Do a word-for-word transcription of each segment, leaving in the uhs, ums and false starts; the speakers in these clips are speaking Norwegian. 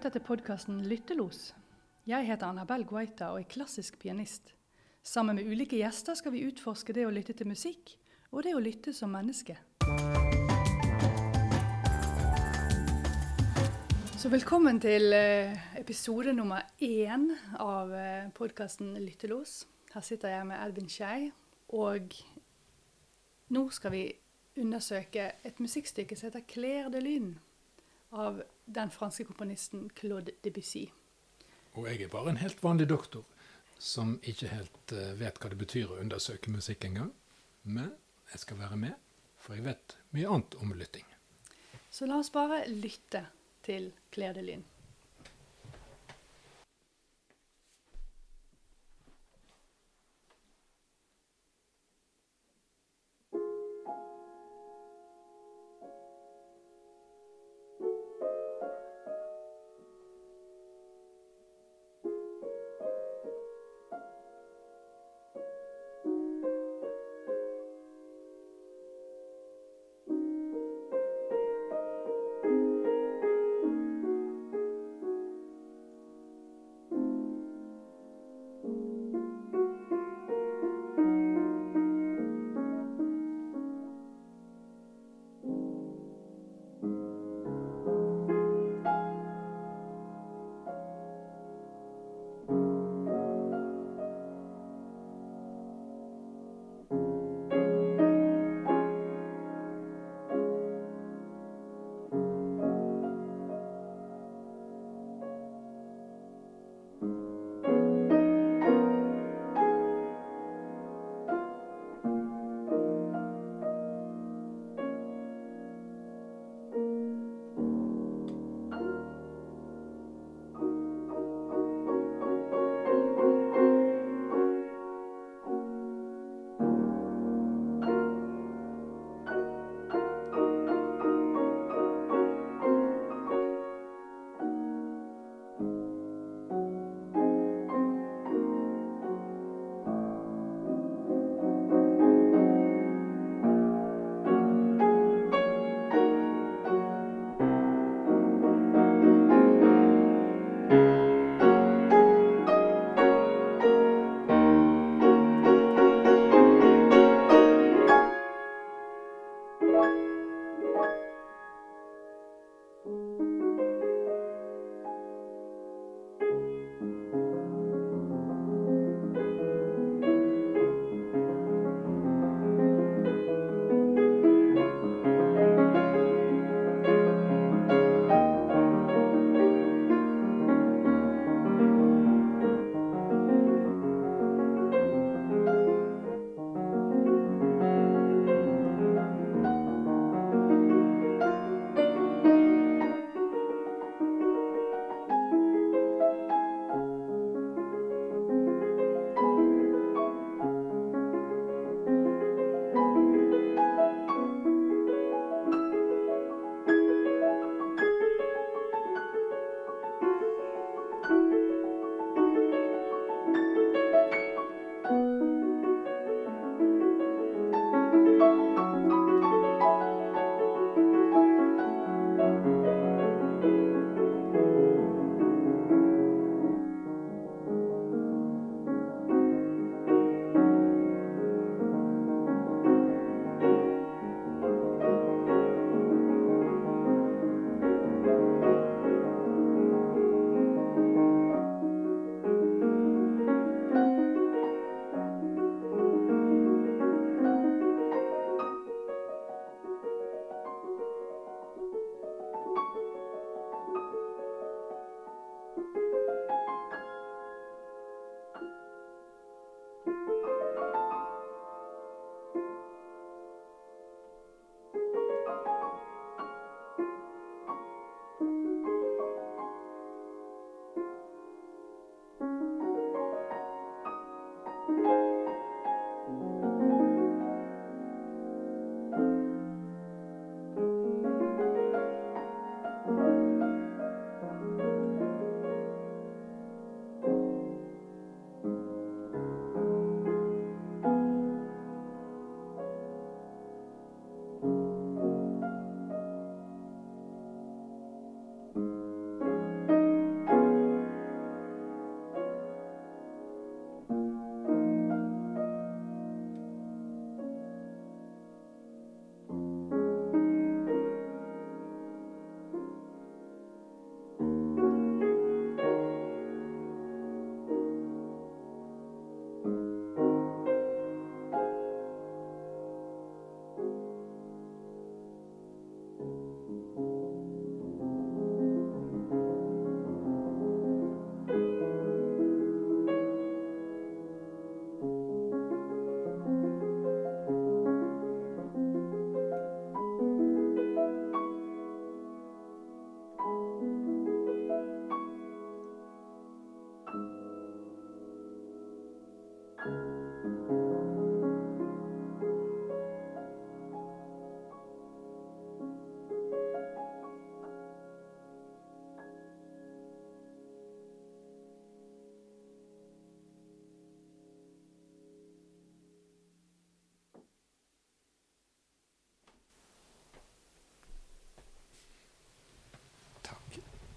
lytter til podcasten Lyttelos. Jeg heter Annabelle Guaita og er klassisk pianist. Sammen med ulike gjester skal vi utforske det å lytte til musikk, og det å lytte som menneske. Så velkommen til episode nummer én av podcasten Lyttelos. Her sitter jeg med Edvin Skei, og nå skal vi undersøke et musikkstykke som heter Clair de Lune av den franske komponisten Claude Debussy. Og jeg er bare en helt vanlig doktor, som ikke helt uh, vet hva det betyr å undersøke musikk en gang. Men jeg skal være med, for jeg vet mye annet om lytting. Så la oss bare lytte til Clair de Lune.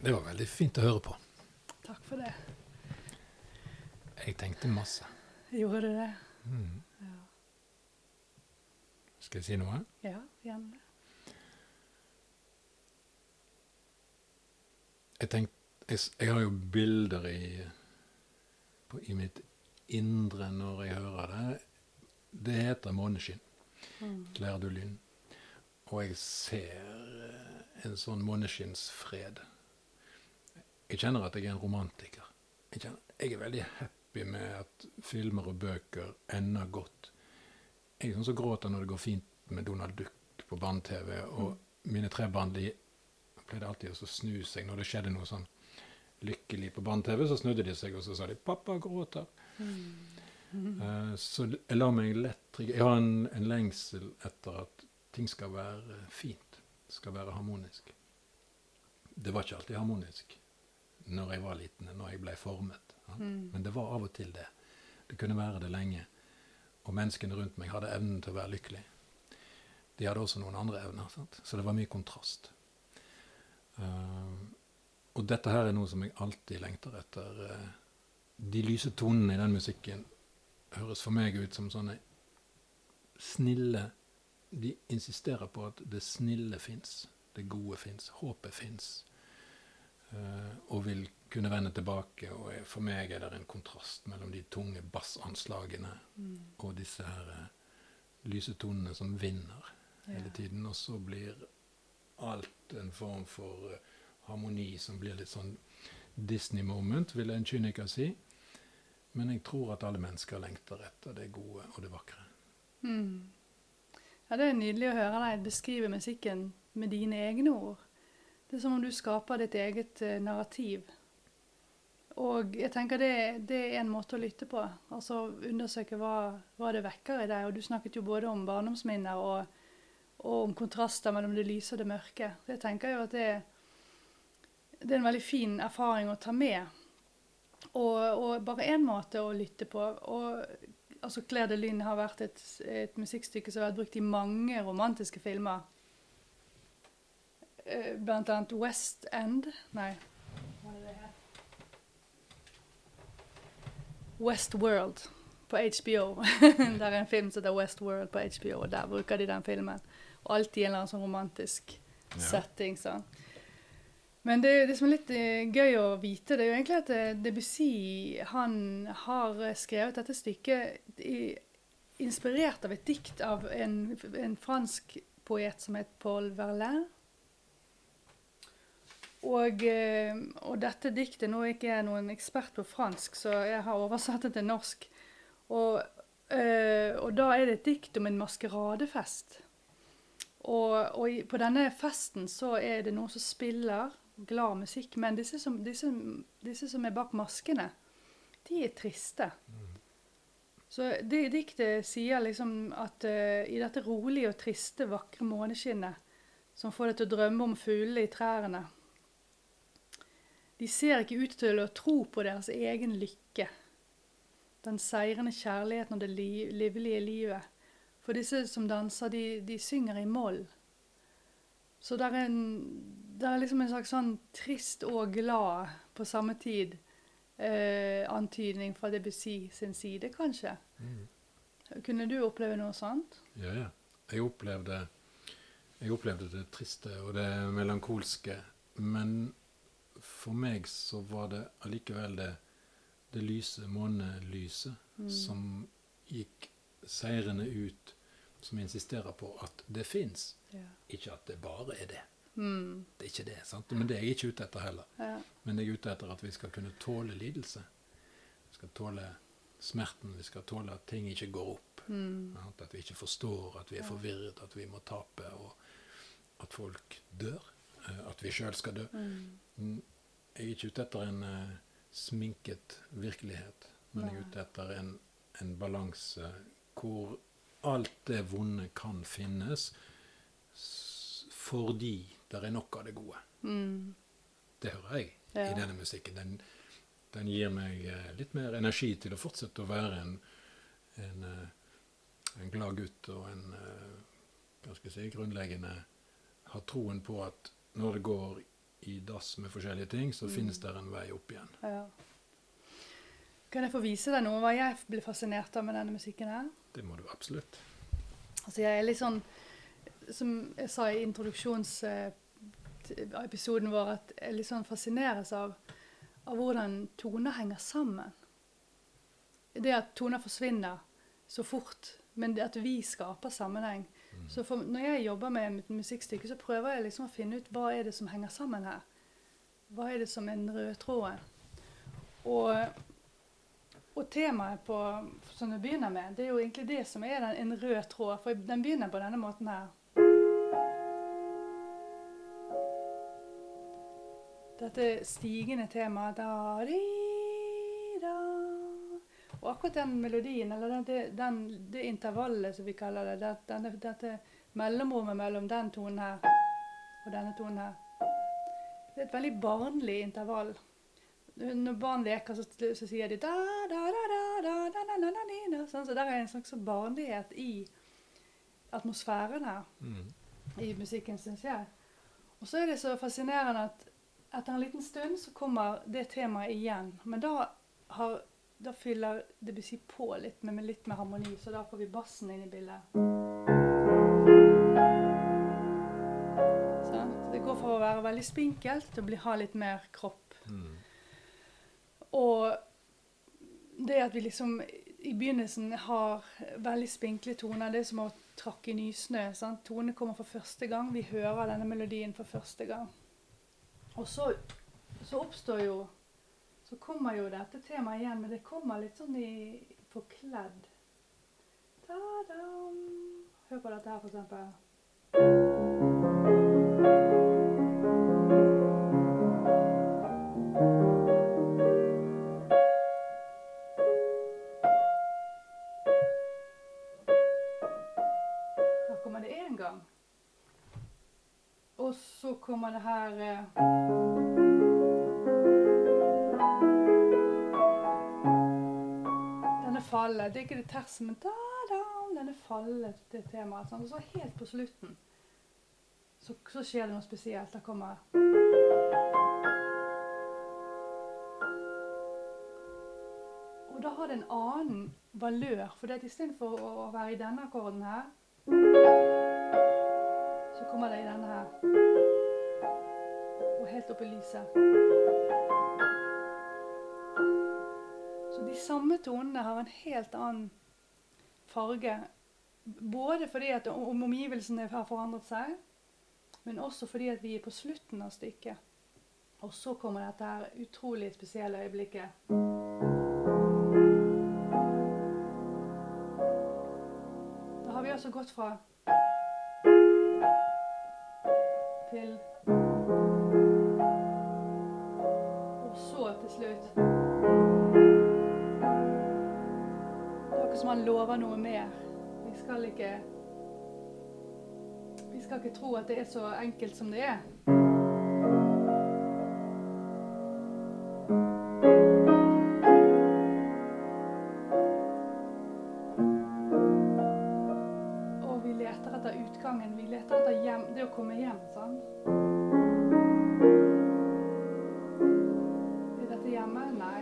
Det var veldig fint å høre på. Takk for det. Jeg tenkte masse. Gjorde du det? Mm. Ja. Skal jeg si noe? Ja, gjerne det. Jeg tenkte, jeg, jeg har jo bilder i, på, i mitt indre når jeg hører det. Det heter måneskinn. Mm. Clair de lune. Og jeg ser en sånn måneskinnsfred. Jeg kjenner at jeg er en romantiker. Jeg, kjenner, jeg er veldig happy med at filmer og bøker ender godt. Jeg er sånn som gråter når det går fint med Donald Duck på barne-T V, og mm. mine tre barn de pleide alltid å snu seg når det skjedde noe sånn lykkelig på barne-T V, så snudde de seg, og så sa de, pappa gråter. Mm. Mm. Uh, så jeg lar meg lett trigge. Jeg har en, en lengsel etter at ting skal være fint, skal være harmonisk. Det var ikke alltid harmonisk når jeg var liten, når jeg ble formet. Ja? Mm. Men det var av og til det. Det kunne være det lenge. Og menneskene rundt meg hadde evnen til å være lykkelig. De hadde også noen andre evner, sant? Så det var mye kontrast. Uh, og dette her er noe som jeg alltid lengter etter. Uh, de lyse tonene i den musikken høres for meg ut som sånne snille. De insisterer på at det snille fins, det gode fins, håpet fins, uh, og vil kunne vende tilbake. Og jeg, for meg er det en kontrast mellom de tunge bassanslagene mm. og disse her uh, lyse tonene som vinner ja. hele tiden, og så blir alt en form for uh, harmoni som blir litt sånn Disney-moment, vil en kyniker si. Men jeg tror at alle mennesker lengter etter det gode og det vakre. Mm. Ja, det er nydelig å høre deg beskrive musikken med dine egne ord. Det er som om du skaper ditt eget uh, narrativ. Og jeg tenker det, det er en måte å lytte på. Altså undersøke hva, hva det vekker i deg. Og du snakket jo både om barndomsminner og, og om kontraster mellom det lyse og det mørke. Så jeg tenker jo at det, det er en veldig fin erfaring å ta med. Og, og bare en måte å lytte på. Og, altså Clair de lune har vært et, et musikkstykke som har vært brukt i mange romantiske filmer. Blant annet West End. Nei, hva er det her? Westworld på H B O. Det er en film som heter Westworld på H B O, og der bruker de den filmen. Og alltid en eller annen sånn romantisk ja. setting. Sånn. Men det, det som er litt uh, gøy å vite, det er jo egentlig at uh, Debussy, han har skrevet dette stykket i, inspirert av et dikt av en, en fransk poet som heter Paul Verlaine. Og, og dette diktet, nå er ikke jeg noen ekspert på fransk, så jeg har oversatt det til norsk. Og, øh, og da er det et dikt om en maskeradefest. Og, og i, på denne festen så er det noen som spiller glad musikk, men disse som, disse, disse som er bak maskene, de er triste. Mm. Så det diktet sier liksom at uh, i dette rolige og triste, vakre måneskinnet, som får deg til å drømme om fuglene i trærne, de ser ikke ut til å tro på deres egen lykke. Den seirende kjærligheten og det li- livlige livet. For disse som danser, de, de synger i moll. Så det er, en, det er liksom en slags sånn trist og glad på samme tid eh, antydning fra Debussy sin side, kanskje. Mm. Kunne du oppleve noe sånt? Ja, ja. Jeg opplevde, jeg opplevde det triste og det melankolske, men for meg så var det allikevel det, det lyse månelyset mm. som gikk seirende ut, som insisterer på at det finnes. Ja. Ikke at det bare er det. Mm. Det er ikke det, sant? Men det er jeg ikke ute etter heller. Ja. Men jeg er ute etter at vi skal kunne tåle lidelse. Vi skal tåle smerten, vi skal tåle at ting ikke går opp. Mm. At vi ikke forstår, at vi er forvirret, at vi må tape, og at folk dør. At vi selv skal dø. Mm. Jeg er ikke ute etter en uh, sminket virkelighet, men jeg er ute etter en, en balanse hvor alt det vonde kan finnes s- fordi det er nok av det gode. Mm. Det hører jeg ja. i denne musikken. Den, den gir meg uh, litt mer energi til å fortsette å være en, en, uh, en glad gutt og en uh, hva skal jeg si, grunnleggende har troen på at når det går i dass med forskjellige ting, så mm. finnes det en vei opp igjen. Ja. Kan jeg få vise deg noe hva jeg blir fascinert av med denne musikken her? Det må du absolutt. Altså jeg er litt sånn, som jeg sa i introduksjonsepisoden vår, at jeg litt sånn fascineres av, av hvordan toner henger sammen. Det at toner forsvinner så fort, men det at vi skaper sammenheng. Mm. Så for, når jeg jobber med et musikkstykke, så prøver jeg liksom å finne ut hva er det som henger sammen her. Hva er det som er den røde tråden? Og Og temaet på, som det begynner med, det er jo egentlig det som er den, en rød tråd, for den begynner på denne måten her. Dette stigende temaet, da, di, da. Og akkurat den melodien, eller den, den, det intervallet som vi kaller det, det denne, dette mellomrommet mellom den tonen her og denne tonen her, det er et veldig barnlig intervall. Når barn leker, så, så sier de da, da, da, da, da, da, da, da, da, sånn, så der er en slags barnlighet i atmosfæren her, mm. i musikken, synes jeg. Og så er det så fascinerende at etter en liten stund så kommer det temaet igjen, men da, har, da fyller Debussy på litt med, med litt med harmoni, så da får vi bassen inn i bildet. Sånn, det går for å være veldig spinkelt til å bli, ha litt mer kropp. Mm. Og det at vi liksom i begynnelsen har veldig spinkle toner, det er som å trakke nysnø, sant? Tonene kommer for første gang, vi hører denne melodien for første gang. Og så, så oppstår jo, så kommer jo dette temaet igjen, men det kommer litt sånn i forkledd. Ta-dam! Hør på dette her for eksempel. Og så kommer det her eh, denne fallet, det er ikke det terse, men da, da, denne fallet til temaet, sånn. Og så helt på slutten så, så skjer det noe spesielt, da kommer og da har det en annen valør, for det er i stedet for å være i denne akkorden her, så kommer det i denne her, og helt opp i lyset. Så de samme tonene har en helt annen farge, både fordi at omgivelsene har forandret seg, men også fordi at vi er på slutten av stykket. Og så kommer dette her utrolig spesielle øyeblikket. Da har vi altså gått fra til og så til slutt. Det er akkurat som han lover noe mer. Vi skal ikke vi skal ikke tro at det er så enkelt som det er. Og vi leter etter utgangen, vi leter etter hjem, det å komme hjem, sant? Er dette hjemme? Nei.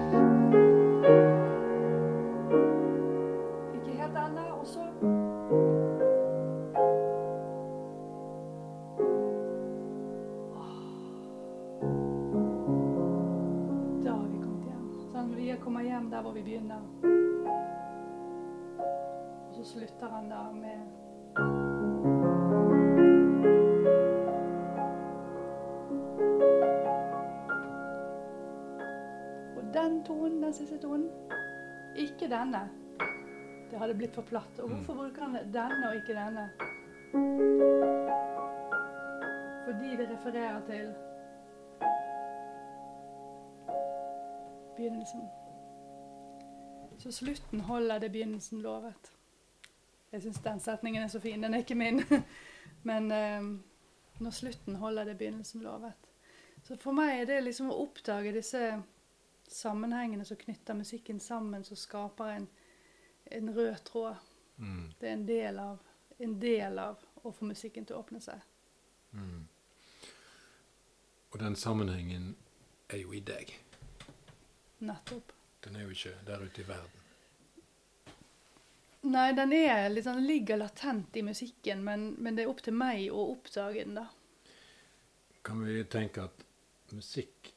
Ikke helt enda, og så da har vi kommet hjem. Sånn, vi kommer hjem der hvor vi begynner. Og så slutter han da med den tonen, den siste tonen. Ikke denne. Det hadde blitt for platt. Og hvorfor bruker han denne og ikke denne? Fordi det refererer til begynnelsen. Så slutten holder det begynnelsen lovet. Jeg synes den setningen er så fin. Den er ikke min. Men um, når slutten holder det begynnelsen lovet. Så for meg er det liksom å oppdage disse sammenhengene som knytter musikken sammen, som skaper en, en rød tråd. Mm. Det er en del av, en del av å få musikken til å åpne seg. Mm. Og den sammenhengen er jo i deg. Nettopp. Den er jo ikke der ute i verden. Nei, den er litt sånn, ligger latent i musikken, men, men det er opp til meg å oppdage den da. Kan vi tenke at musikk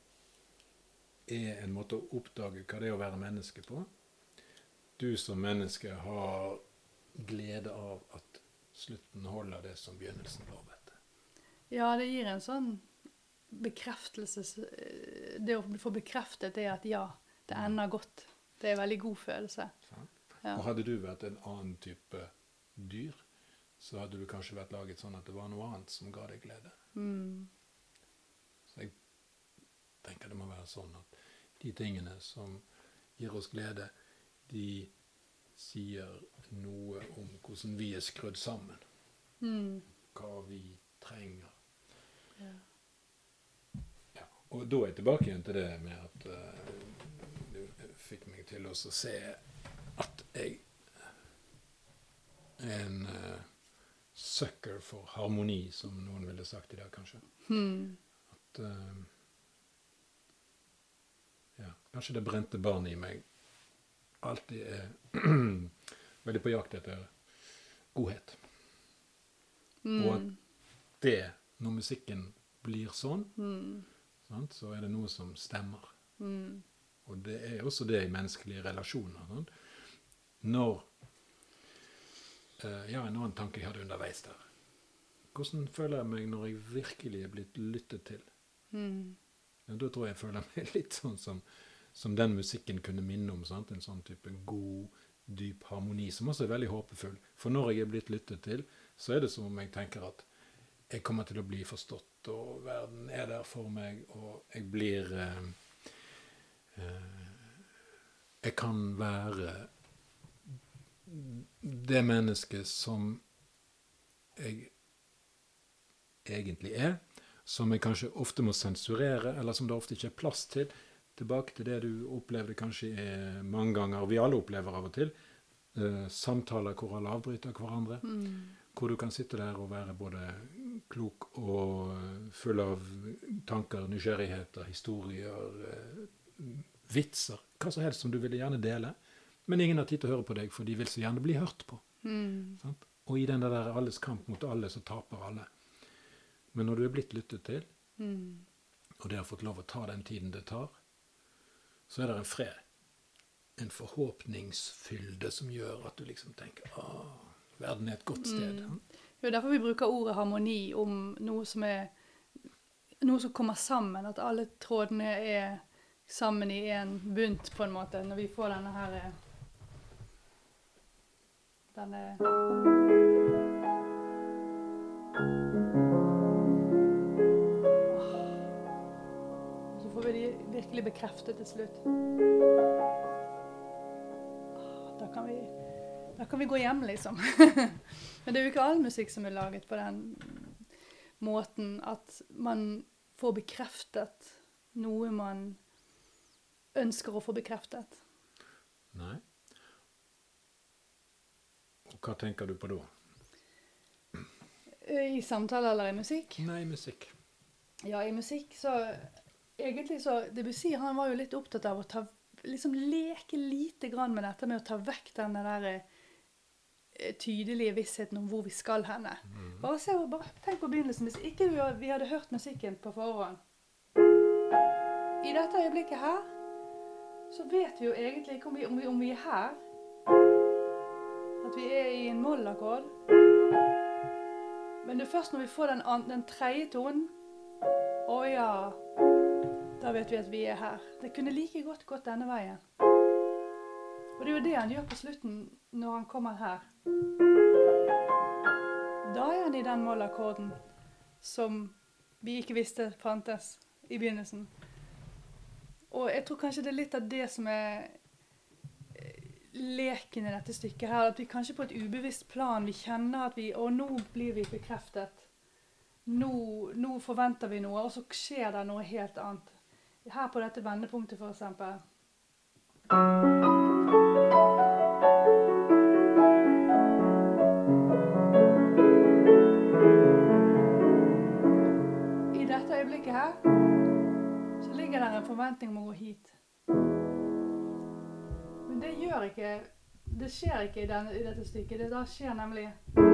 er en måte å oppdage hva det er å være menneske på? Du som menneske har glede av at slutten holder det som begynnelsen lovet. Ja, det gir en sånn bekreftelse. Det å få bekreftet er at ja, det ender godt. Det er en veldig god følelse. Ja. Og hadde du vært en annen type dyr, så hadde du kanskje vært laget sånn at det var noe annet som ga deg glede. Mm. Så jeg tenker det må være sånn at de tingene som gir oss glede, de sier noe om hvordan vi er skrudd sammen. Mm. Hva vi trenger. Ja. Ja. Og da er jeg tilbake igjen til det med at uh, du fikk meg til å se at jeg er en uh, sucker for harmoni, som noen ville sagt i dag, kanskje. Mm. At uh, ja, kanskje det brente barnet i meg alltid er veldig på jakt etter godhet. Mm. Og at det, når musikken blir sånn, Mm. sant, så er det noe som stemmer. Mm. Og det er også det i menneskelige relasjoner. Sant? Når uh, ja, en annen tanke jeg hadde underveis der. Hvordan føler jeg meg når jeg virkelig er blitt lyttet til? Mm. Ja, da tror jeg jeg føler meg litt sånn som, som den musikken kunne minne om. Sant? En sånn type god, dyp harmoni, som også er veldig håpefull. For når jeg er blitt lyttet til, så er det som om jeg tenker at jeg kommer til å bli forstått, og verden er der for meg, og jeg blir eh, eh, jeg kan være det mennesket som jeg egentlig er, som jeg kanskje ofte må sensurere, eller som det ofte ikke er plass til. Tilbake til det du opplevde kanskje eh, mange ganger, og vi alle opplever av og til, eh, samtaler hvor alle avbryter hverandre, Mm. hvor du kan sitte der og være både klok og full av tanker, nysgjerrigheter, historier, eh, vitser, hva som helst som du ville gjerne dele, men ingen har tid til å høre på deg, for de vil så gjerne bli hørt på. Mm. Sant? Og i den der alles kamp mot alle, så taper alle. Men når du er blitt lyttet til, Mm. og det har fått lov å ta den tiden det tar, så er det en fred. En forhåpningsfylde som gjør at du liksom tenker, ah, verden er et godt sted. Mm. Det er derfor vi bruker ordet harmoni om noe som er, noe som kommer sammen, at alle trådene er sammen i en bunt på en måte, når vi får denne her, denne, så får vi de virkelig bekreftet til slutt. Da kan vi, da kan vi gå hjem, liksom. Men det er jo ikke all musikk som er laget på den måten at man får bekreftet noe man ønsker å få bekreftet. Nei. Og hva tenker du på da? I samtale eller i musikk? Nei, musikk. Ja, i musikk så egentlig så Debussy, han var jo litt opptatt av å ta, liksom leke lite grann med dette med å ta vekk denne der eh, tydelige vissheten om hvor vi skal henne. Mm. Bare, se, bare tenk på begynnelsen, hvis ikke vi, vi hadde hørt musikken på forhånd. I dette øyeblikket her, så vet vi jo egentlig ikke om vi, om vi, om vi er her. At vi er i en mollakkord. Men det er først når vi får den, den tredje tonen, å ja, da vet vi at vi er her. Det kunne like godt gått denne veien. Og det er jo det han gjør på slutten når han kommer her. Da er han i den mollakkorden som vi ikke visste fantes i begynnelsen. Og jeg tror kanskje det er litt av det som er leken i dette stykket her, at vi kanskje på et ubevisst plan, vi kjenner at vi, og nå blir vi bekreftet. Nå, nå forventer vi noe, og så skjer det noe helt annet. Her på dette vendepunktet for eksempel. I dette øyeblikket stykket her, så ligger der en forventning om å gå hit. Men det gjør ikke, det skjer ikke i, den, i dette stykket. Det da skjer nemlig...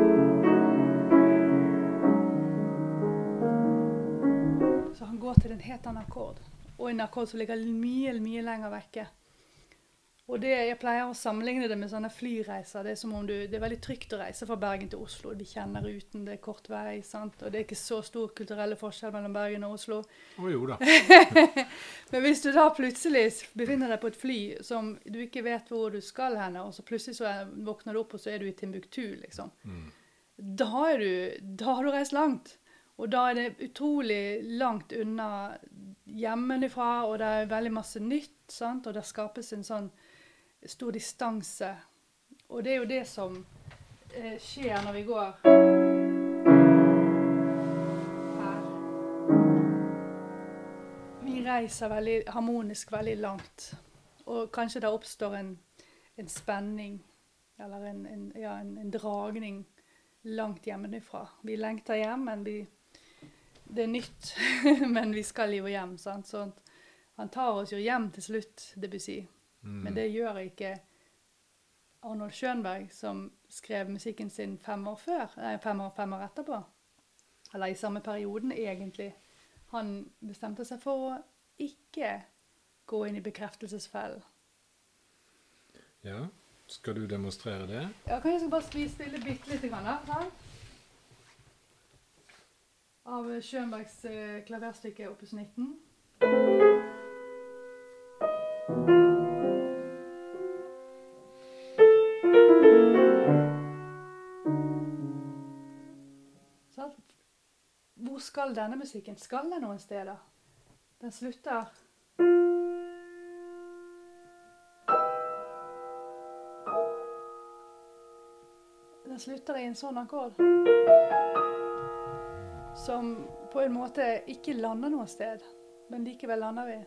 Så han går til en helt annen akkord. Og en akkord som ligger mye, mye lenger vekke. Og det, jeg pleier å sammenligne det med sånne flyreiser. Det er som om du, det er veldig trygt å reise fra Bergen til Oslo. Vi kjenner ruten, det er kort vei, sant? Og det er ikke så stor kulturelle forskjell mellom Bergen og Oslo. Å jo da. Men hvis du da plutselig befinner deg på et fly som du ikke vet hvor du skal henne, og så plutselig så er, våkner du opp, og så er du i Timbuktu, liksom. Mm. Da, er du, da har du reist langt. Og da er det utrolig langt unna hjemmefra, og det er veldig masse nytt, sant? Og det skapes en sånn stor distanse. Og det er jo det som eh, skjer når vi går her. Vi reiser veldig harmonisk veldig langt. Og kanskje det oppstår en, en spenning, eller en, en, ja, en, en dragning langt hjemmefra. Vi lengter hjem, men vi, det er nytt, men vi skal jo hjem, sant? Så han tar oss jo hjem til slutt, det vil si. Mm. Men det gjør ikke Arnold Schönberg, som skrev musikken sin fem år før, nei, fem år, fem år etterpå. Eller i samme perioden, egentlig. Han bestemte seg for å ikke gå inn i bekreftelsesfellen. Ja, skal du demonstrere det? Ja, kan jeg bare spille bitte litt grann, da, sånn? Av Schönbergs uh, klaverstykke opus nitten. Hvor skal denne musikken? Skal den noen steder? Den slutter... Den slutter i en sånn akkord. Som på en måte ikke lander noen sted, men likevel lander vi.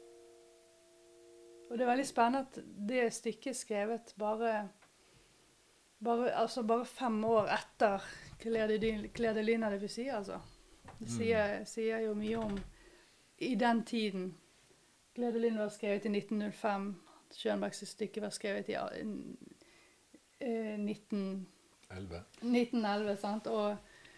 Og det er veldig spennende at det stykket skrevet bare, bare, altså bare fem år etter Clair de Lune, det vil si, altså. Det sier, mm. sier jo mye om i den tiden. Clair de Lune var skrevet i nitten null fem. Schönbergs stykke var skrevet i eh, nitten elleve, sant? Og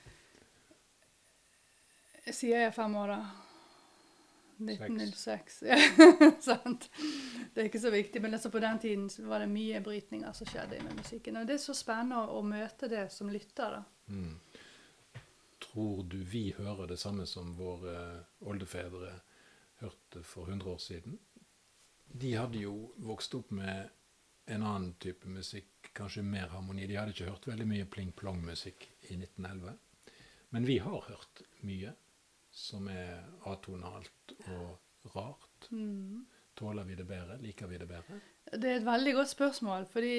sier jeg fem år da? nitten null seks. Ja, sant? Det er ikke så viktig, men altså på den tiden var det mye brytninger som skjedde med musikken. Og det er så spennende å, å møte det som lytter da. Mm. Tror du vi hører det samme som våre oldefedre hørte for hundre år siden? De hadde jo vokst opp med en annen type musikk, kanskje mer harmoni. De hadde ikke hørt veldig mye pling-plong-musikk i nitten elleve. Men vi har hørt mye som er atonalt og rart. Mm. Tåler vi det bedre? Liker vi det bedre? Det er et veldig godt spørsmål, fordi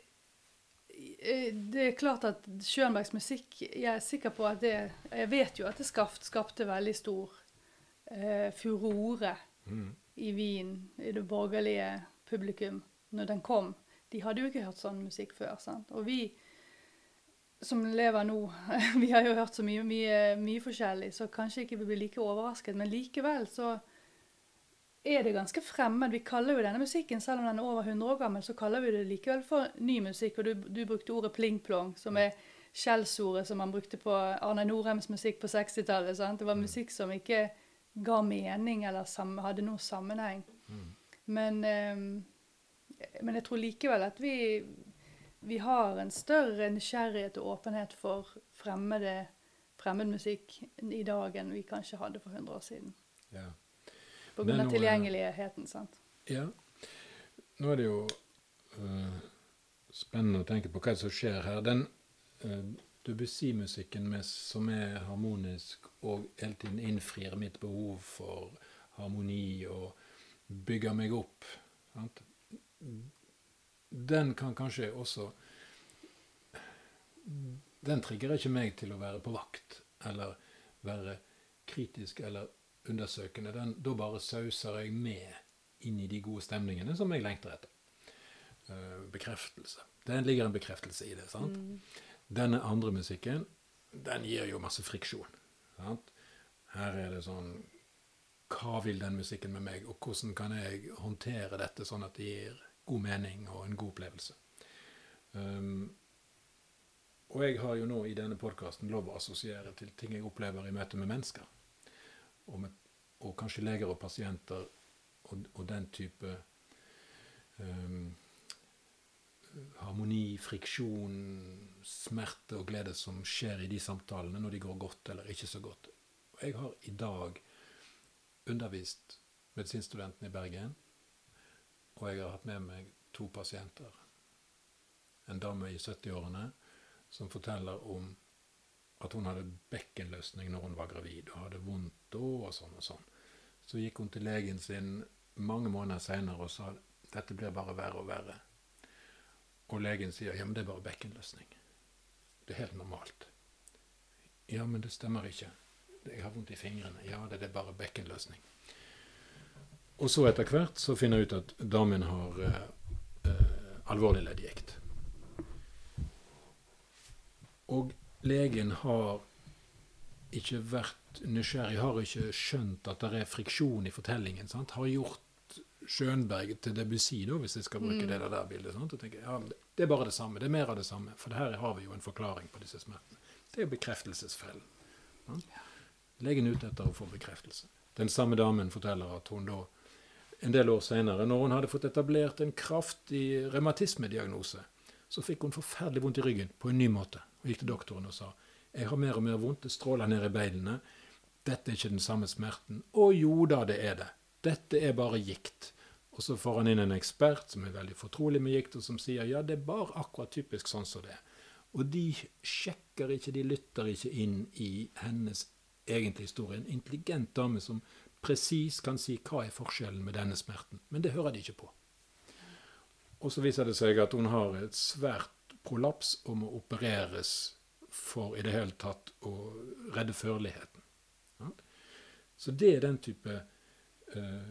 det er klart at Schönbergs musikk, jeg er sikker på at det, jeg vet jo at det skapt, skapte veldig stor eh, furore mm. i Wien, i det borgerlige publikum, når den kom. De hadde jo ikke hørt sånn musikk før, sant? Og vi som lever nå, vi har jo hørt så mye, mye, mye forskjellig, så kanskje ikke vi blir like overrasket, men likevel så er det ganske fremmed. Vi kaller jo denne musikken, selv om den er over hundre år gammel, så kaller vi det likevel for ny musikk. Og du, du brukte ordet pling-plong, som er skjellsordet som man brukte på Arne Norheims musikk på sekstitallet. Sant? Det var musikk som ikke ga mening eller sam, hadde noen sammenheng. Mm. Men, um, men jeg tror likevel at vi, vi har en større nysgjerrighet og åpenhet for fremmede, fremmed musikk i dag enn vi kanskje hadde for hundre år siden. Ja. På grunn av tilgjengeligheten, sant? Ja. Nå er det jo uh, spennende å tenke på hva som skjer her. Den uh, Debussy-musikken som er harmonisk og hele tiden innfrir mitt behov for harmoni og bygger meg opp, sant? Den kan kanskje også... Den trigger ikke meg til å være på vakt, eller være kritisk, eller undersøkende. Den, da bare sauser jeg med inn i de gode stemningene som jeg lengter etter. Uh, bekreftelse. Det ligger en bekreftelse i det, sant? Mm. Denne andre musikken, den gir jo masse friksjon, sant? Her er det sånn hva vil den musikken med meg, og hvordan kan jeg håndtere dette sånn at det gir god mening og en god opplevelse. Um, og jeg har jo nå i denne podcasten lov å assosiere til ting jeg opplever i møte med mennesker, og, med, og kanskje leger og pasienter, og, og den type um, harmoni, friksjon, smerte og glede som skjer i de samtalene når de går godt eller ikke så godt. Og jeg har i dag undervist medisinstudenten i Bergen, og jeg har hatt med meg to pasienter. En dame i sytti-årene som forteller om at hun hadde bekkenløsning når hun var gravid, og hadde vondt da, og sånn og sånn. Så gikk hun til legen sin mange måneder senere og sa, dette blir bare verre og verre. Og legen sier, ja, men det er bare bekkenløsning. Det er helt normalt. Ja, men det stemmer ikke. Jeg har vondt i fingrene. Ja, det er bare bekkenløsning. Og så etter hvert så finner jeg ut at damen har eh, eh, alvorlig leddgikt. Og legen har ikke vært nysgjerrig, har ikke skjønt at det er friksjon i fortellingen, sant? Har gjort Schönberg til Debussy, da, hvis jeg skal bruke mm. det der bildet. Sant? Og tenker, ja, det er bare det samme, det er mer av det samme, for her har vi jo en forklaring på disse smertene. Det er jo bekreftelsesfellen. Ja? Legen ut etter å få bekreftelse. Den samme damen forteller at hun da, en del år senere, når hun hadde fått etablert en kraftig revmatismediagnose, så fikk hun forferdelig vondt i ryggen på en ny måte. Og gikk til doktoren og sa, jeg har mer og mer vondt, det stråler ned i beinene, dette er ikke den samme smerten. Å jo da, det er det. Dette er bare gikt. Og så får han inn en ekspert som er veldig fortrolig med gikt, og som sier, ja, det er bare akkurat typisk sånn som det er. Og de sjekker ikke, de lytter ikke inn i hennes egentlig historie. En intelligent dame som precis kan si hva er forskjellen med denne smerten. Men det hører de ikke på. Og så viser det seg at hun har et svært prolaps og må opereres for i det hele tatt å redde førligheten. Ja? Så det er den type uh,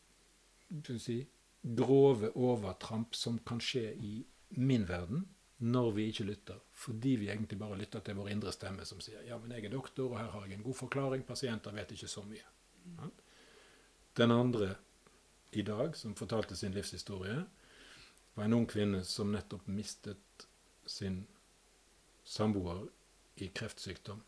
si, grove overtramp som kan skje i min verden, når vi ikke lytter, fordi vi egentlig bare lytter til vår indre stemme som sier, ja, men jeg er doktor, og her har jeg en god forklaring, pasienter vet ikke så mye. Ja? Den andre i dag, som fortalte sin livshistorie, var en ung kvinne som nettopp mistet sin samboer i kreftsykdom.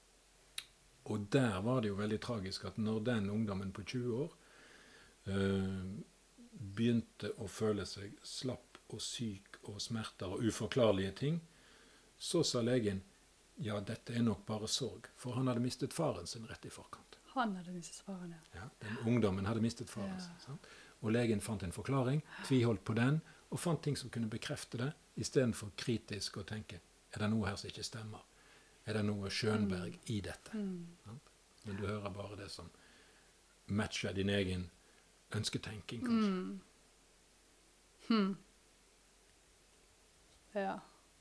Og der var det jo veldig tragisk at når den ungdommen på tjue år øh, begynte å føle seg slapp og syk og smerter og uforklarlige ting, så sa legen, ja, dette er nok bare sorg, for han hadde mistet faren sin rett i forkant. Han hadde mistet faren, ja. Ja, den ungdommen hadde mistet faren ja. sin. Sant? Og legen fant en forklaring, tviholdt på den, og fant ting som kunne bekrefte det, i stedet for kritisk å tenke, er det noe her som ikke stemmer? Er det noe Schönberg mm. i dette? Mm. Men du hører bare det som matcher din egen ønsketenking, kanskje. Mm. Hmm. Ja.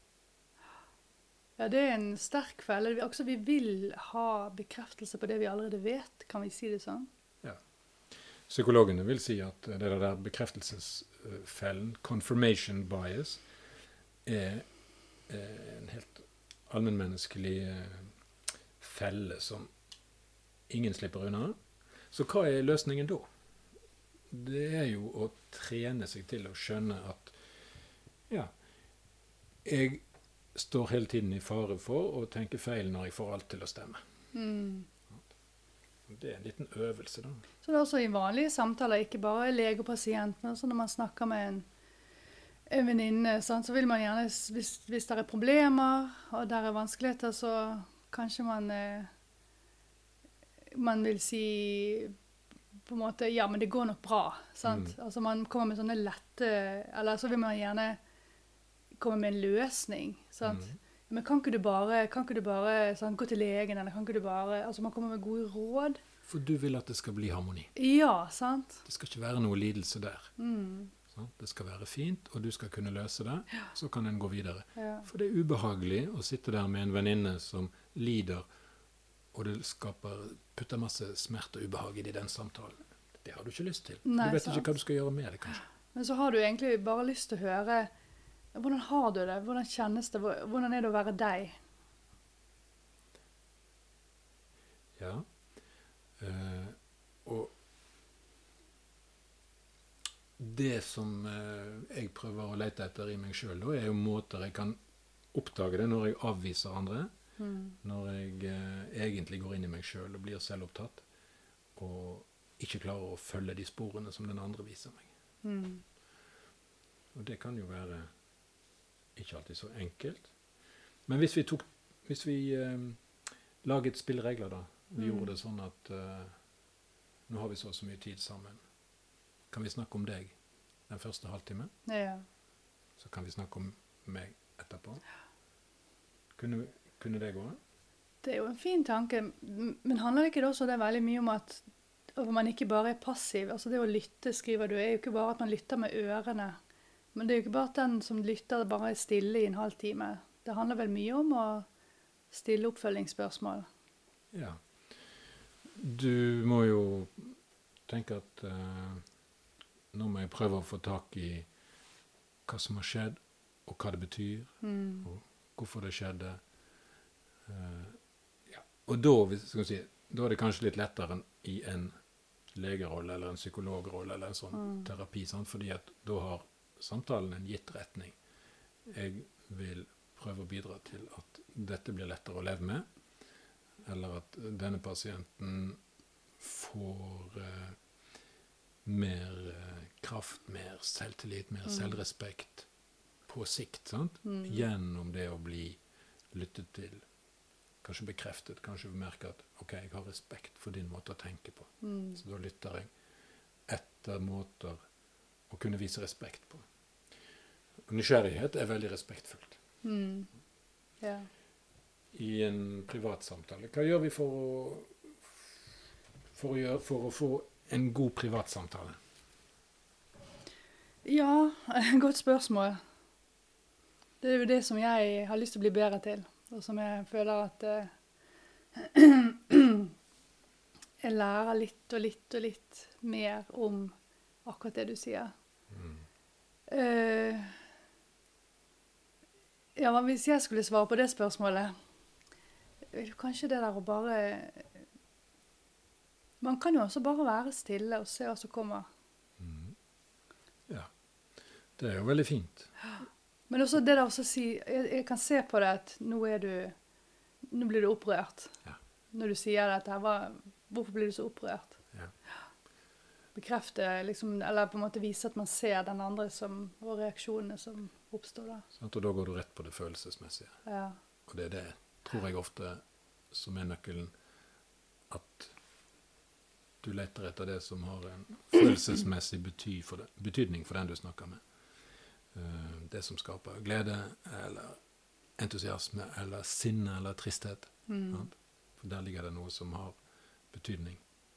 Ja, det er en sterk felle. Vi, også, vi vil ha bekreftelse på det vi allerede vet. Kan vi si det sånn? Ja. Psykologene vil si at det der bekreftelsesfellen, confirmation bias, er en helt allmennmenneskelig felle som ingen slipper unna. Så hva er løsningen da? Det er jo å trene seg til å skjønne at ja, jeg står hele tiden i fare for å tenke feil når jeg får alt til å stemme. Mm. Det er en liten øvelse da. Så det er også i vanlige samtaler, ikke bare lege og pasient, men også når man snakker med en, en venninne, så vil man gjerne, hvis, hvis det er problemer og det er vanskeligheter, så kanskje man, eh, man vil si på en måte, ja, men det går nok bra, sant? Mm. Altså man kommer med sånne lette, eller så vil man gjerne komme med en løsning, sant? Mm. Men kan ikke du bare, kan ikke du bare sånn, gå til legen, eller kan ikke du bare, altså man kommer med gode råd. For du vil at det skal bli harmoni. Ja, sant? Det skal ikke være noe lidelse der. Mm. Sånn? Det skal være fint, og du skal kunne løse det, ja. Så kan den gå videre. Ja. For det er ubehagelig å sitte der med en venninne som lider, og det skaper, putter masse smerte og ubehag i den samtalen. Det har du ikke lyst til. Nei, du vet sant. Ikke hva du skal gjøre med det, kanskje. Men så har du egentlig bare lyst til å høre, hvordan har du det? Hvordan kjennes det? Hvordan er det å være deg? Ja. Uh, og det som eh, jeg prøver å lete etter i meg selv, da, er jo måter jeg kan oppdage det når jeg avviser andre, Mm. når jeg eh, egentlig går inn i meg selv og blir selvopptatt, og ikke klarer å følge de sporene som den andre viser meg. Mm. Og det kan jo være ikke alltid så enkelt. Men hvis vi tok, hvis vi eh, laget spilleregler da, vi Mm. gjorde det sånn at eh, nå har vi så og så mye tid sammen. Kan vi snakke om deg den første halvtime? Ja. Så kan vi snakke om meg etterpå. Kunne, kunne det gå? Det er jo en fin tanke, m- men handler det ikke da også det veldig mye om at at man ikke bare er passiv? Altså det å lytte, skriver du, er jo ikke bare at man lytter med ørene, men det er jo ikke bare at den som lytter bare er stille i en halv time. Det handler vel mye om å stille oppfølgingsspørsmål. Ja. Du må jo tenke at eh, nå må jeg prøve å få tak i hva som har skjedd, og hva det betyr, Mm. og hvorfor det skjedde. Eh, ja. Og da, hvis, skal vi si, da er det kanskje litt lettere enn i en legerolle eller en psykologrolle eller en sånn Mm. terapi, sant? Fordi at da har samtalen en gitt retning. Jeg vil prøve å bidra til at dette blir lettere å leve med, eller at denne pasienten får eh, mer eh, kraft, mer selvtillit, mer Mm. selvrespekt på sikt, sant? Mm. Gjennom det å bli lyttet til, kanskje bekreftet, kanskje merke at ok, jeg har respekt for din måte å tenke på. Mm. Så da lytter jeg etter måter å kunne vise respekt på. Og nysgjerrighet er veldig respektfullt. Mm. Ja. I en privat samtale, hva gjør vi for å, for å, gjøre, for å få en god privat samtale? Ja, godt spørsmål. Det er jo det som jeg har lyst til å bli bedre til, og som jeg føler at eh, jeg lærer litt og litt og litt mer om akkurat det du sier. Mm. Eh, ja, men hvis jeg skulle svare på det spørsmålet, er det kanskje det der å bare... Man kan jo også bare være stille og se hva som kommer. Mm. Ja, det er jo veldig fint. Men også det der også å si, jeg, jeg kan se på det at nå er du, nå blir du opprørt. Ja. Når du sier dette her, hva, hvorfor blir du så opprørt? Ja. Bekrefte, liksom, eller på en måte vise at man ser den andre som, og reaksjonene som oppstår da. Sant? Og da går du rett på det følelsesmessige. Ja. Og det er det, tror jeg ofte, som er nøkkelen, at du leter etter det som har en følelsesmessig bety for det, betydning for den du snakker med. Uh, det som skaper glede, eller entusiasme, eller sinne, eller tristhet. Mm. Sant? For der ligger det noe som har betydning.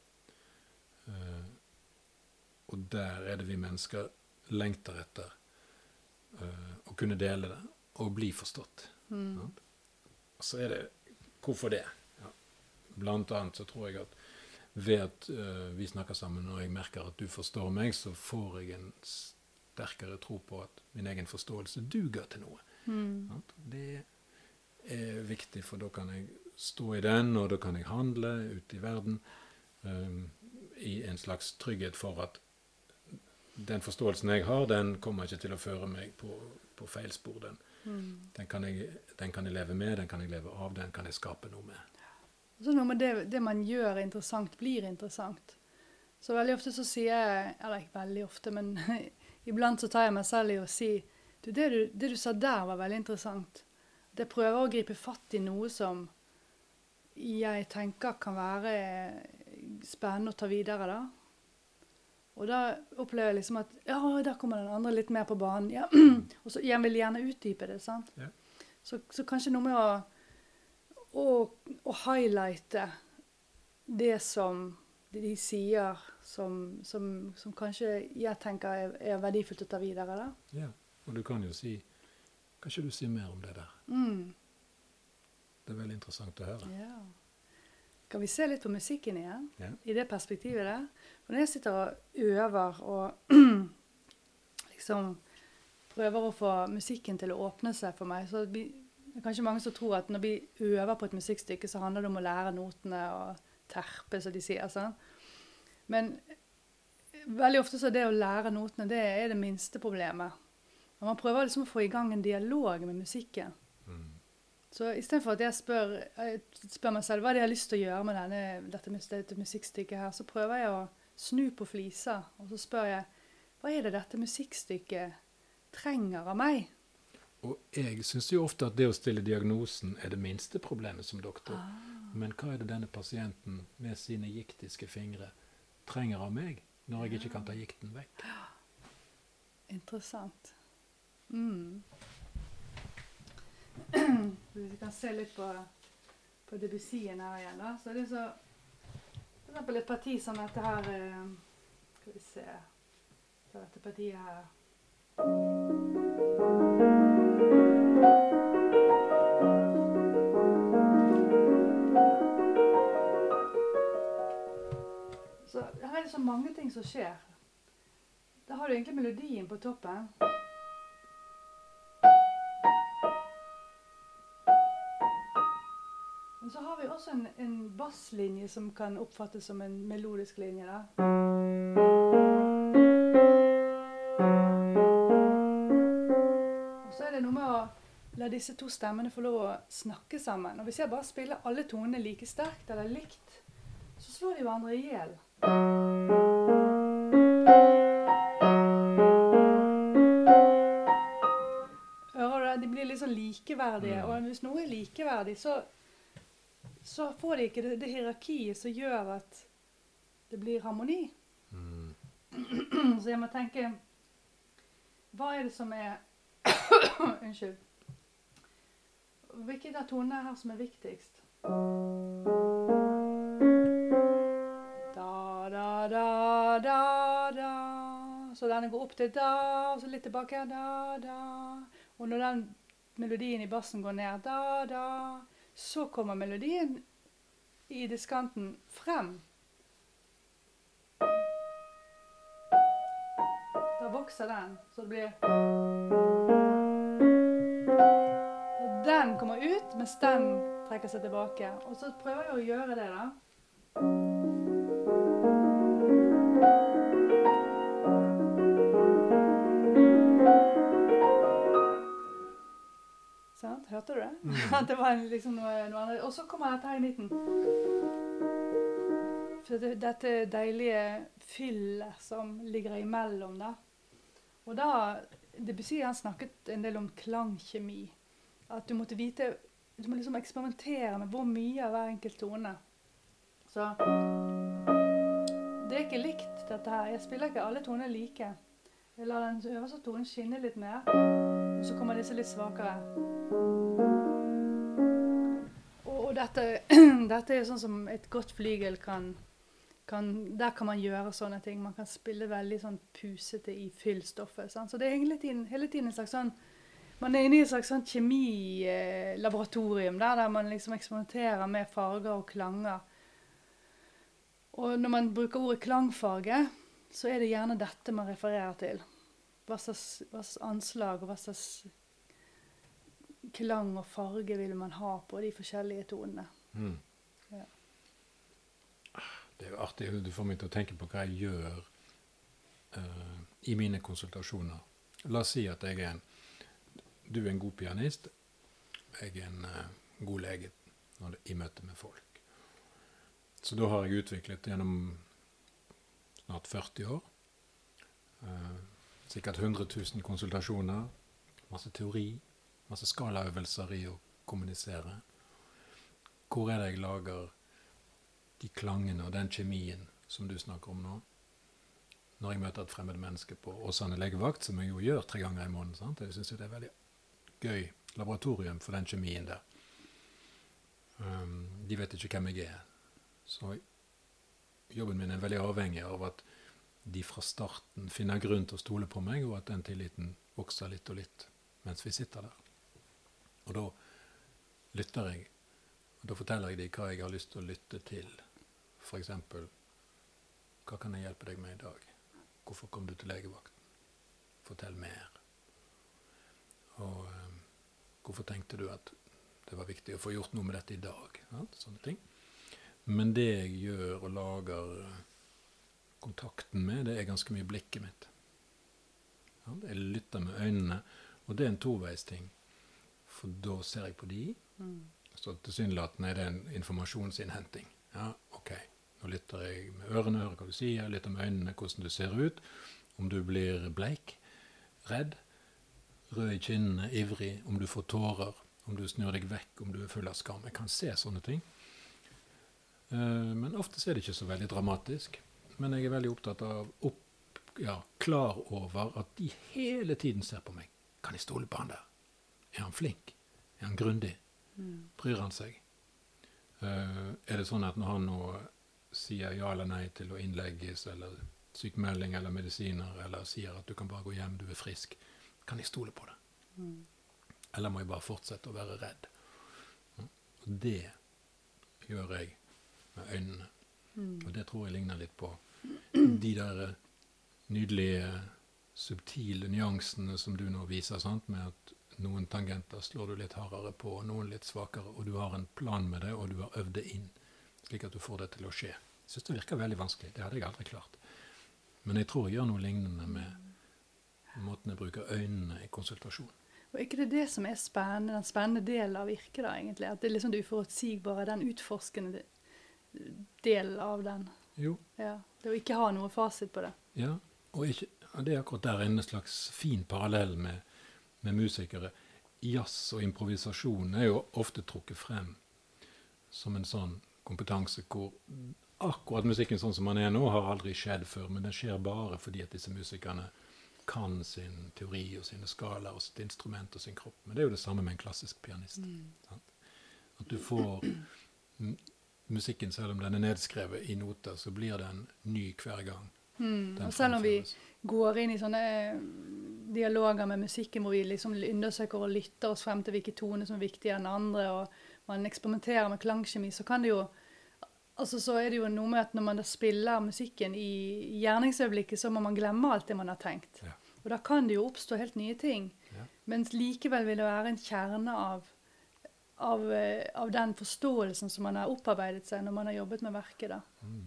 Uh, og der er det vi mennesker lengter etter uh, å kunne dele det, og bli forstått. Mm. Sant? Og så er det, hvorfor det? Ja. Blant annet så tror jeg at ved at uh, vi snakker sammen, og jeg merker at du forstår meg, så får jeg en sterkere tro på at min egen forståelse duger til noe. Mm. Sant? Det er viktig, for da kan jeg stå i den, og da kan jeg handle ute i verden um, i en slags trygghet for at den forståelsen jeg har, den kommer ikke til å føre meg på, på feil spor. Den. Mm. Den, kan jeg, den kan jeg leve med, den kan jeg leve av, den kan jeg skape noe med. Så noe med det, det man gjør interessant, blir interessant. Så veldig ofte så sier jeg, eller ikke veldig ofte, men iblant så tar jeg meg selv i å si, du, det, du, det du sa der var veldig interessant. Det prøver å gripe fatt i noe som jeg tenker kan være spennende å ta videre da. Og da opplever jeg liksom at, ja, der kommer den andre litt mer på banen. Ja. Og så jeg vil gjerne utdype det, sant? Ja. Så, så kanskje noe med å Og, og highlighte det som de sier, som, som, som kanskje jeg tenker er, er verdifullt å ta videre. Da. Ja, og du kan jo si, kanskje du sier mer om det der. Mm. Det er veldig interessant å høre. Ja. Kan vi se litt på musikken igjen, Ja. i det perspektivet der? For når jeg sitter og øver og liksom prøver å få musikken til å åpne seg for meg, så blir det er kanskje mange som tror at når vi øver på et musikkstykke, så handler det om å lære notene og terpe, som de sier. Sånn. Men veldig ofte så er det å lære notene, det er det minste problemet. Og man prøver liksom å få i gang en dialog med musikken. Mm. Så i stedet for at jeg spør, jeg spør meg selv hva er det jeg har lyst til å gjøre med denne, dette, dette musikkstykket her, så prøver jeg å snu på flisa, og så spør jeg, hva er det dette musikkstykket trenger av meg? Og jeg synes jo ofte at det å stille diagnosen er det minste problemet som doktor. Ah. Men hva er det denne pasienten med sine giktiske fingre trenger av meg, når jeg ikke kan ta gikten vekk? Interessant. Mm. Vi kan se litt på, på Debussyen her igjen da. Så er det så, for eksempel et parti som dette her, eh, skal vi se, så dette partiet her. Så her er det så mange ting som skjer. Da har du egentlig melodien på toppen. Men så har vi også en, en basslinje som kan oppfattes som en melodisk linje da. Og så er det noe med å la disse to stemmene få lov å snakke sammen. Og hvis jeg bare spiller alle tonene like sterkt eller likt, så slår de hverandre i hjel. Hører du det? De blir litt sånn likeverdige, og hvis noe er likeverdig, så, så får de ikke det, det hierarkiet som gjør at det blir harmoni. Mm. Så jeg må tenke, hva er det som er, unnskyld, hvilke av tonene her som er viktigst? Da, da, da, da. Så denne går opp til da, og så litt tilbake, da, da. Og når den melodien i bassen går ned, da, da, så kommer melodien i diskanten frem. Da vokser den, så det blir... Og den kommer ut, mens den trekker seg tilbake. Og så prøver jeg å gjøre det da. Sant? Hørte du det? Mm. At det var liksom noe, noe annet. Og så kommer dette her i midten. For det, dette deilige fyllet som ligger imellom da. Og da, Debussy han snakket en del om klangkjemi. At du måtte vite, du må liksom eksperimentere med hvor mye av hver enkelt tone. Så det er ikke likt dette her. Jeg spiller ikke alle toner like. Jeg lar den øverste tonen skinne litt mer, og så kommer disse litt svakere. Og, og dette, dette er sånn som et godt flygel kan, kan, der kan man gjøre sånne ting. Man kan spille veldig sånn pusete i fyllstoffet. Sant? Så det er hele tiden, hele tiden en slags sånn, man er inne i et slags sånn kjemilaboratorium, der, der man liksom eksperimenterer med farger og klanger. Og når man bruker ordet klangfarge, så er det gjerne dette man refererer til. Hva slags, hva slags anslag og hva slags klang og farge vil man ha på de forskjellige tonene. Mm. Ja. Det er jo artig, du får meg til å tenke på hva jeg gjør uh, i mine konsultasjoner. La oss si at jeg er en, du er en god pianist, jeg er en uh, god lege når det, i møte med folk. Så da har jeg utviklet gjennom snart førti år, uh, sikkert hundre tusen konsultasjoner, masse teori, masse skalaøvelser i å kommunisere. Hvor er det jeg lager de klangene og den kjemien som du snakker om nå? Når jeg møter et fremmed menneske på Åsane legevakt, som jeg jo gjør tre ganger i måneden, sant? Jeg synes det er veldig gøy laboratorium for den kjemien der. Um, de vet ikke hvem jeg er. Så jobben min er veldig avhengig av at de fra starten finner grunn til å stole på meg, og at den tilliten vokser litt og litt mens vi sitter der. Og da lytter jeg, og da forteller jeg dem hva jeg har lyst til å lytte til. For eksempel, hva kan jeg hjelpe deg med i dag? Hvorfor kom du til legevakten? Fortell mer. Og um, hvorfor tenkte du at det var viktig å få gjort noe med dette i dag? Ja, sånne ting. Men det jeg gjør og lager kontakten med, det er ganske mye blikket mitt. Ja, jeg lytter med øynene, og det er en toveisting. For da ser jeg på de, Mm. så tilsynelatende er det en informasjonsinnhenting. Ja, ok. Nå lytter jeg med ørene, hører hva du sier, lytter med øynene, hvordan du ser ut, om du blir bleik, redd, rød i kinnene, ivrig, om du får tårer, om du snur deg vekk, om du er full av skam. Jeg kan se sånne ting. Uh, men ofte er det ikke så veldig dramatisk. Men jeg er veldig opptatt av, opp, ja, klar over at de hele tiden ser på meg. Kan jeg stole på han der? Er han flink? Er han grundig? Mm. Bryr han seg? Uh, er det sånn at når han nå sier ja eller nei til å innlegges, eller sykemelding eller medisiner, eller sier at du kan bare gå hjem, du er frisk, kan jeg stole på det? Mm. Eller må jeg bare fortsette å være redd? Ja. Og det gjør jeg med øynene. Mm. Og det tror jeg ligner litt på de der nydelige, subtile nyansene som du nå viser, sant? Med at noen tangenter slår du litt hardere på, noen litt svakere, og du har en plan med det, og du har øvd det inn, slik at du får det til å skje. Jeg synes det virker veldig vanskelig, det hadde jeg aldri klart. Men jeg tror jeg gjør noe lignende med måten jeg bruker øynene i konsultasjon. Og ikke det det som er spennende, den spennende delen av virket da, egentlig? At det er liksom det uforutsigbare, den utforskende delen av den. Jo. Ja, det å ikke ha noe fasit på det. Ja, og, ikke, og det er akkurat der en slags fin parallell med, med musikere. Jazz og improvisasjon er jo ofte trukket frem som en sånn kompetanse hvor akkurat musikken sånn som man er nå har aldri skjedd før, men det skjer bare fordi at disse musikerne kan sin teori og sine skalaer og sitt instrument og sin kropp. Men det er jo det samme med en klassisk pianist. Mm. Sant? At du får m- musikken, selv om den er nedskrevet i noter, så blir den ny hver gang. Mm. Den Og selv om vi fremføres. går inn i sånne dialoger med musikken, hvor vi liksom undersøker og lytter oss frem til hvilke toner som er viktigere enn andre, og man eksperimenterer med klangkjemi, så kan det jo, altså så er det jo noe med at når man da spiller musikken i gjerningsøyeblikket, så må man glemme alt det man har tenkt. Ja. Og da kan det jo oppstå helt nye ting. Ja. Men likevel vil det være en kjerne av, av, eh, av den forståelsen som man har opparbeidet seg når man har jobbet med verket da. Mm.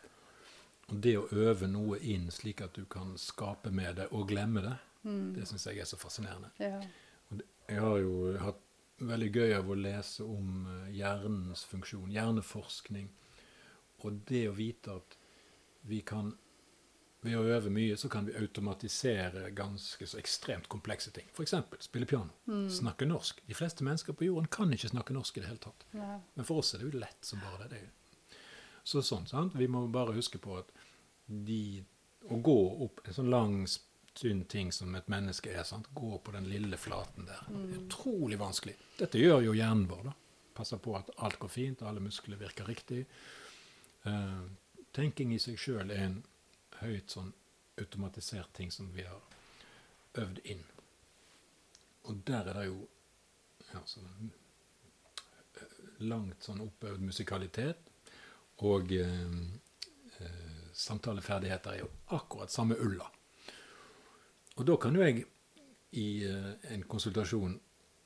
Og det å øve noe inn slik at du kan skape med det og glemme det, Mm. det synes jeg er så fascinerende. Ja. Og det, jeg har jo hatt veldig gøy av å lese om eh, hjernens funksjon, hjerneforskning, og det å vite at vi kan, ved å øve mye, så kan vi automatisere ganske så ekstremt komplekse ting. For eksempel spille piano, Mm. snakke norsk. De fleste mennesker på jorden kan ikke snakke norsk i det hele tatt. Ja. Men for oss er det jo lett som bare det. det er jo. Så sånn, sant? Vi må bare huske på at de, å gå opp en sånn lang, tynn ting som et menneske er, sant? Gå på den lille flaten der. Det er utrolig vanskelig. Dette gjør jo hjernen vår da. Passer på at alt går fint, alle muskler virker riktig. Uh, tenking i seg selv er en høyt sånn automatisert ting som vi har øvd inn. Og der er det jo ja, sånn, langt sånn oppøvd musikalitet, og eh, eh, samtaleferdigheter er jo akkurat samme ulla. Og da kan jo jeg i eh, en konsultasjon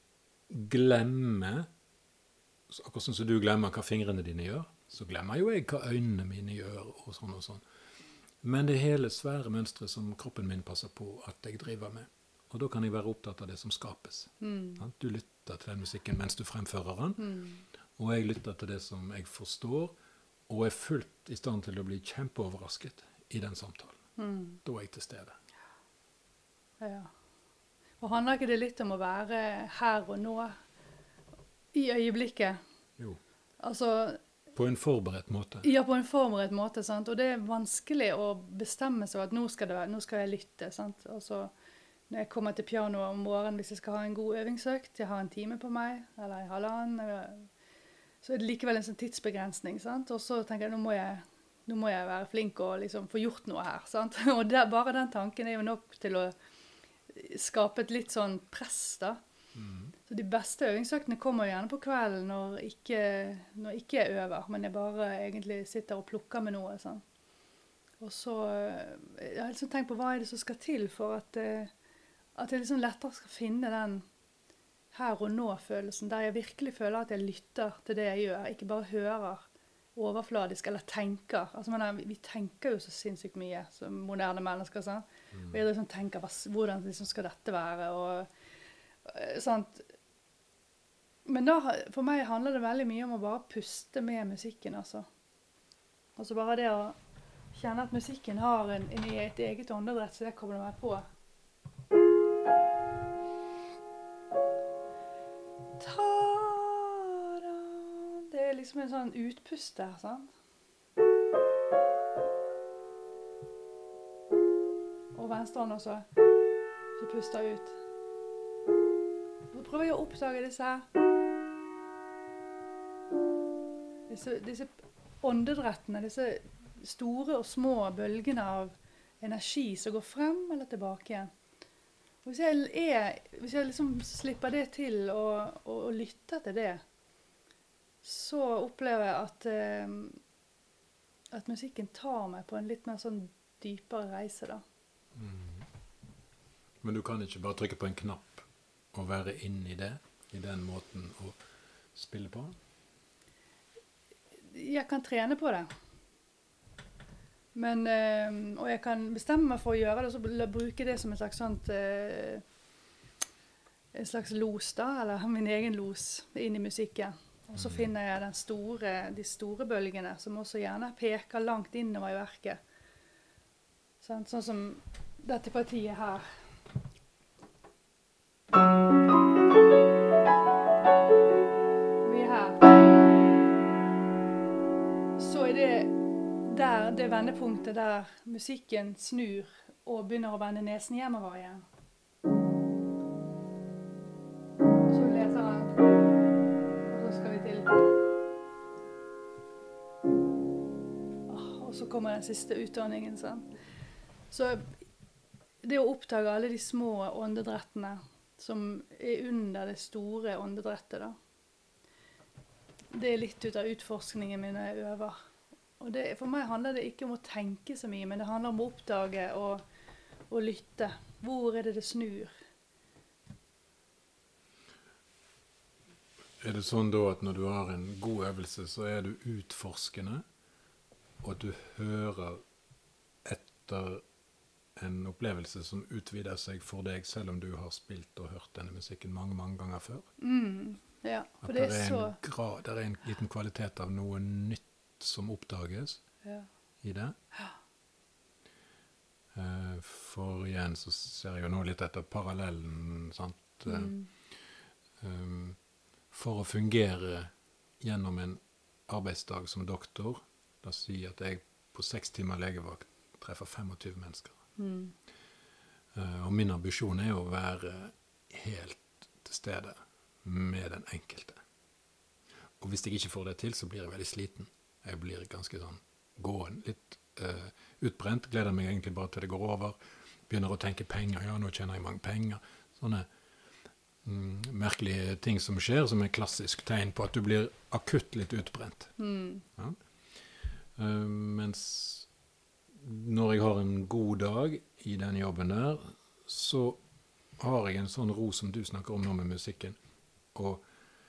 glemme, akkurat sånn som du glemmer hva fingrene dine gjør, så glemmer jo jeg hva øynene mine gjør, og sånn og sånn. Men det er hele svære mønstre som kroppen min passer på at jeg driver med. Og da kan jeg være opptatt av det som skapes. Mm. Du lytter til den musikken mens du fremfører den, Mm. og jeg lytter til det som jeg forstår, og er fullt i stand til å bli kjempeoverrasket i den samtalen. Mm. Da er jeg til stede. Ja. Og handler ikke det litt om å være her og nå, i øyeblikket? Jo. Altså, På en forberedt måte. ja, på en forberedt måte, sant? Og det er vanskelig å bestemme seg at nå skal, det, nå skal jeg lytte, sant? Og så, når jeg kommer til pianoet om morgenen, hvis jeg skal ha en god øvingsøkt, jeg har en time på meg, eller en halvannen, eller, så er det likevel en sånn tidsbegrensning, sant? Og så tenker jeg, nå må jeg, nå må jeg være flink og liksom få gjort noe her, sant? Og det, bare den tanken er jo nok til å skape et litt sånn press da. Mm. Så de beste øvingsøktene kommer jo gjerne på kvelden når ikke, når ikke jeg øver, men jeg bare egentlig sitter og plukker med noe, sånn. Og så, jeg har liksom tenkt på hva er det som skal til for at, eh, at jeg liksom lettere skal finne den her og nå-følelsen, der jeg virkelig føler at jeg lytter til det jeg gjør, ikke bare hører overfladisk, eller tenker. Altså, men, vi, vi tenker jo så sinnssykt mye som moderne mennesker, sånn. Mm. Og jeg liksom tenker, hva, hvordan liksom skal dette være, og sånt. Men da, for meg handler det veldig mye om å bare puste med musikken, altså. Altså bare det å kjenne at musikken har en, en, et eget åndedrett, så jeg kobler meg på. Ta-da! Det er liksom en sånn utpust der, sant? Og venstre hånd også, så puster jeg ut. Så prøver jeg å oppdage disse her. Disse, disse åndedrettene, disse store og små bølgene av energi som går frem eller tilbake igjen. Og hvis jeg, er, hvis jeg liksom slipper det til og, og, og lytter til det, så opplever jeg at, eh, at musikken tar meg på en litt mer sånn dypere reise da. Mm. Men du kan ikke bare trykke på en knapp og være inne i det, i den måten å spille på? Jeg kan trene på det. Men, øh, og jeg kan bestemme meg for å gjøre det, og så bruke det som en slags sånt, øh, en slags los da, eller min egen los inn i musikken. Og så finner jeg den store, de store bølgene, som også gjerne peker langt innover i verket. Sånn, sånn som dette partiet her. Vi er her. Så er det der, det vendepunktet der musikken snur og begynner å vende nesen hjemover igjen. Så leser han, og så skal vi til. Og så kommer den siste utdanningen, sånn. Så det å oppdage alle de små åndedrettene som er under det store åndedrettet da, det er litt ut av utforskningen min når jeg øver. Og det, for meg handler det ikke om å tenke så mye, men det handler om å oppdage og, og lytte. Hvor er det det snur? Er det sånn da at når du har en god øvelse, så er du utforskende, og at du hører etter en opplevelse som utvider seg for deg, selv om du har spilt og hørt denne musikken mange, mange ganger før? Mm, ja, for det er, det er så... Grad, det er en liten kvalitet av noe nytt som oppdages ja. I det. Ja. Uh, for igjen så ser jeg jo nå litt etter parallellen, sant? Mm. Um, for å fungere gjennom en arbeidsdag som doktor, la oss si at jeg på seks timer legevakt treffer tjuefem mennesker. Mm. Uh, og min ambisjon er å være helt til stede med den enkelte. Og hvis jeg ikke får det til, så blir jeg veldig sliten. Jeg blir ganske sånn gåen, litt uh, utbrent, gleder meg egentlig bare til det går over, begynner å tenke penger, ja, nå tjener jeg mange penger, sånne mm, merkelige ting som skjer, som er klassisk tegn på at du blir akutt litt utbrent. Mm. Ja? Uh, mens når jeg har en god dag i den jobben der, så har jeg en sånn ro som du snakker om nå med musikken, og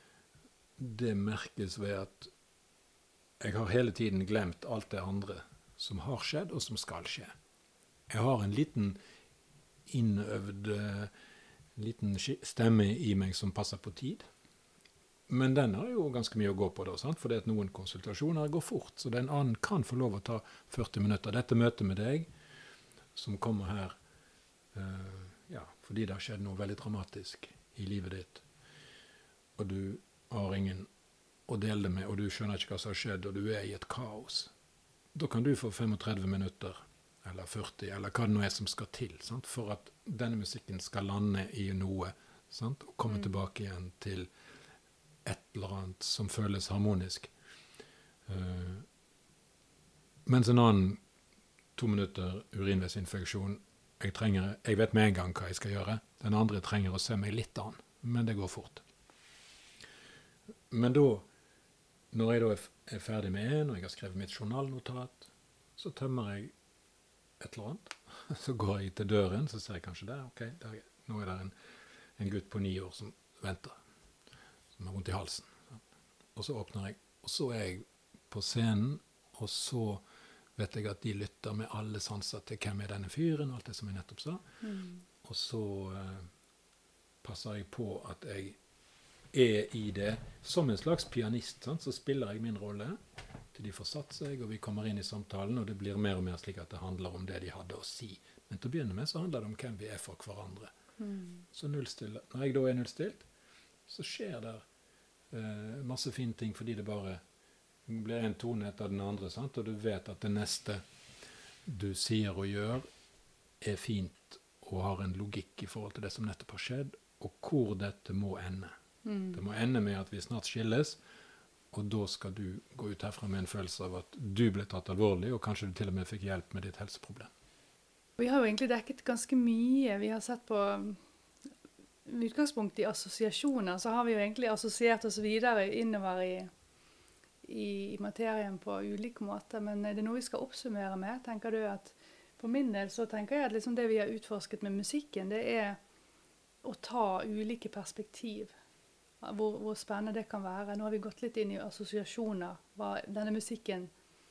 det merkes ved at jeg har hele tiden glemt alt det andre som har skjedd og som skal skje. Jeg har en liten innøvd liten stemme i meg som passer på tid. Men den har jo ganske mye å gå på da, sant? Fordi at noen konsultasjoner går fort, så den annen kan få lov å ta førti minutter. Dette møtet med deg, som kommer her, uh, ja, fordi det har skjedd noe veldig dramatisk i livet ditt, og du har ingen å dele det med, og du skjønner ikke hva som har skjedd, og du er i et kaos. Da kan du få trettifem minutter, eller førti, eller hva det nå er som skal til, sant? For at denne musikken skal lande i noe, sant? Og komme mm. tilbake igjen til et eller annet som føles harmonisk. Uh, mens en annen to minutter urinveisinfeksjon, jeg, trenger, jeg vet med en gang hva jeg skal gjøre, den andre trenger å se meg litt an, men det går fort. Men da, når jeg da er ferdig med en, og jeg har skrevet mitt journalnotat, så tømmer jeg et eller annet. Så går jeg til døren, så ser jeg kanskje der, ok, der, nå er det en, en gutt på ni år som venter, som har vondt i halsen. Og så åpner jeg, og så er jeg på scenen, og så vet jeg at de lytter med alle sanser til hvem er denne fyren, og alt det som jeg nettopp sa. Mm. Og så eh, passer jeg på at jeg er i det som en slags pianist, sant? Så spiller jeg min rolle til de får satt seg, og vi kommer inn i samtalen, og det blir mer og mer slik at det handler om det de hadde å si. Men til å begynne med så handler det om hvem vi er for hverandre. Mm. Så nullstille. Når jeg da er nullstilt, så skjer det eh, masse fine ting, fordi det bare blir en tone etter den andre, sant? Og du vet at det neste du sier og gjør er fint og har en logikk i forhold til det som nettopp har skjedd, og hvor dette må ende. Mm. Det må ende med at vi snart skilles, og da skal du gå ut herfra med en følelse av at du ble tatt alvorlig, og kanskje du til og med fikk hjelp med ditt helseproblem. Vi har jo egentlig dekket ganske mye. Vi har sett på med utgangspunkt i assosiasjoner, så har vi jo egentlig assosiert oss videre innover i, i, i materien på ulike måter. Men er det noe vi skal oppsummere med? Tenker du at for min del så tenker jeg at liksom det vi har utforsket med musikken, det er å ta ulike perspektiv. Hvor, hvor spennende det kan være. Nå har vi gått litt inn i assosiasjoner. Hva denne musikken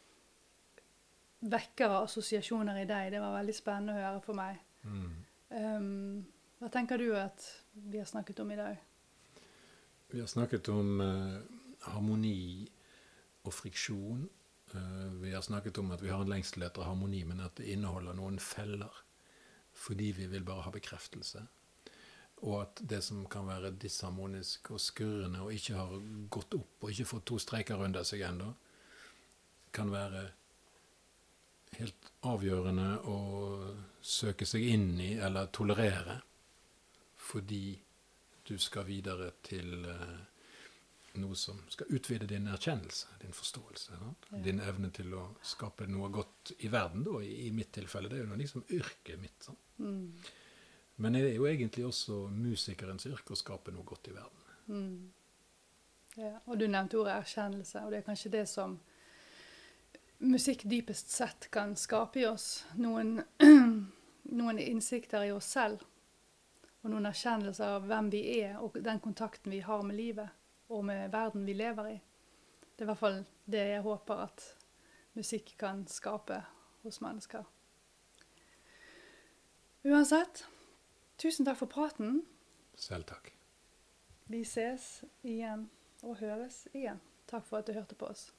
vekker av assosiasjoner i deg. Det var veldig spennende å høre for meg. Mm. Um, hva tenker du at vi har snakket om i dag? Vi har snakket om uh, harmoni og friksjon. Uh, vi har snakket om at vi har en lengsel etter harmoni, men at det inneholder noen feller. Fordi vi vil bare ha bekreftelse. Og at det som kan være disharmonisk og skurrende og ikke har gått opp og ikke fått to streker under seg enda, kan være helt avgjørende å søke seg inn i eller tolerere, fordi du skal videre til uh, noe som skal utvide din erkjennelse, din forståelse, ja? Din evne til å skape noe godt i verden, da, i, i mitt tilfelle. Det er jo liksom yrket mitt. Sånn. Mm. Men det er jo egentlig også musikerens yrke å skape noe godt i verden. Mm. Ja, og du nevnte ordet erkjennelse, og det er kanskje det som musikk dypest sett kan skape i oss. Noen, noen innsikter i oss selv, og noen erkjennelser av hvem vi er, og den kontakten vi har med livet, og med verden vi lever i. Det er i hvert fall det jeg håper at musikk kan skape hos mennesker. Uansett, tusen takk for praten. Selv takk. Vi ses igjen og høres igjen. Takk for at du hørte på oss.